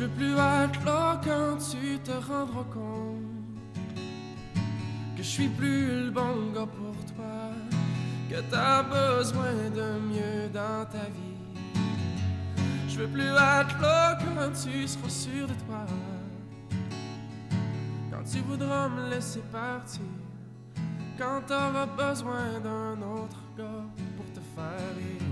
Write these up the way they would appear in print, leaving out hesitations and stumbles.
Je veux plus être là quand tu te rendras compte que je suis plus le bon gars pour toi, que t'as besoin de mieux dans ta vie. Je veux plus être là quand tu seras sûr de toi, quand tu voudras me laisser partir, quand t'auras besoin d'un autre gars pour te faire rire.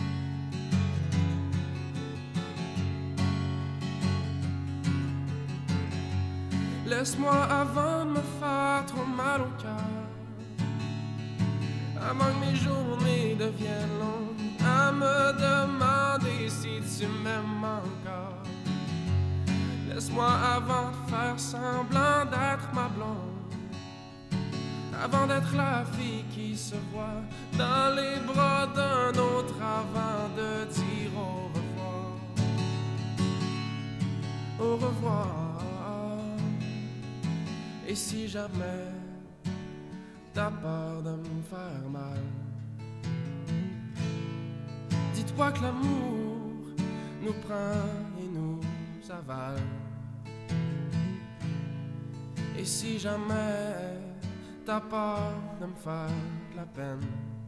Laisse-moi avant de me faire trop mal au cœur, avant que mes journées deviennent longues, à me demander si tu m'aimes encore. Laisse-moi avant de faire semblant d'être ma blonde, avant d'être la fille qui se voit dans les bras d'un autre, avant de dire au revoir. Au revoir. Et si jamais t'as peur de me faire mal, dis-toi que l'amour nous prend et nous avale. Et si jamais t'as peur de me faire de la peine,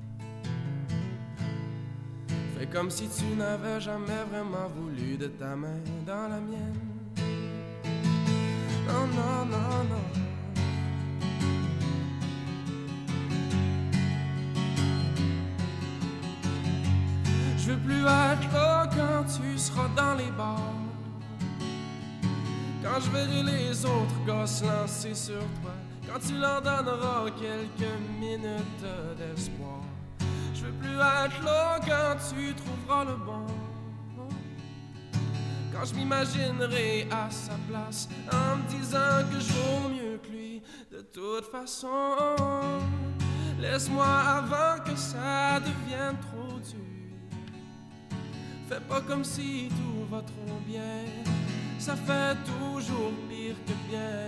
fais comme si tu n'avais jamais vraiment voulu de ta main dans la mienne. Non, non, non, non. Je veux plus être là quand tu seras dans les bars, quand je verrai les autres gars se lancer sur toi, quand tu leur donneras quelques minutes d'espoir. Je veux plus être là quand tu trouveras le bon, quand je m'imaginerai à sa place en me disant que je vaux mieux que lui de toute façon. Laisse-moi avant que ça devienne trop dur. Fais pas comme si tout va trop bien, ça fait toujours pire que bien.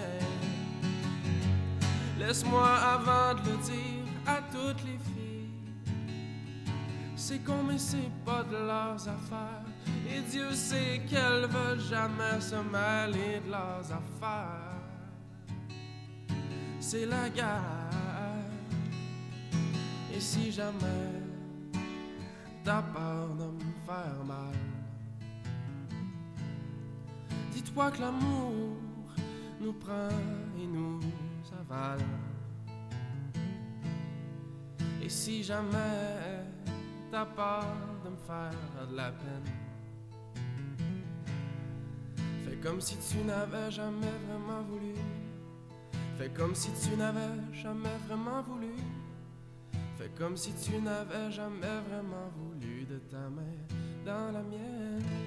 Laisse-moi avant de le dire à toutes les filles, c'est con mais c'est pas de leurs affaires, et Dieu sait qu'elles veulent jamais se mêler de leurs affaires. C'est la guerre. Et si jamais t'as peur de me faire mal, dis-toi que l'amour nous prend et nous avale. Et si jamais t'as peur de me faire de la peine, fais comme si tu n'avais jamais vraiment voulu. Fais comme si tu n'avais jamais vraiment voulu. Fais comme si tu n'avais jamais vraiment voulu de ta main dans la mienne.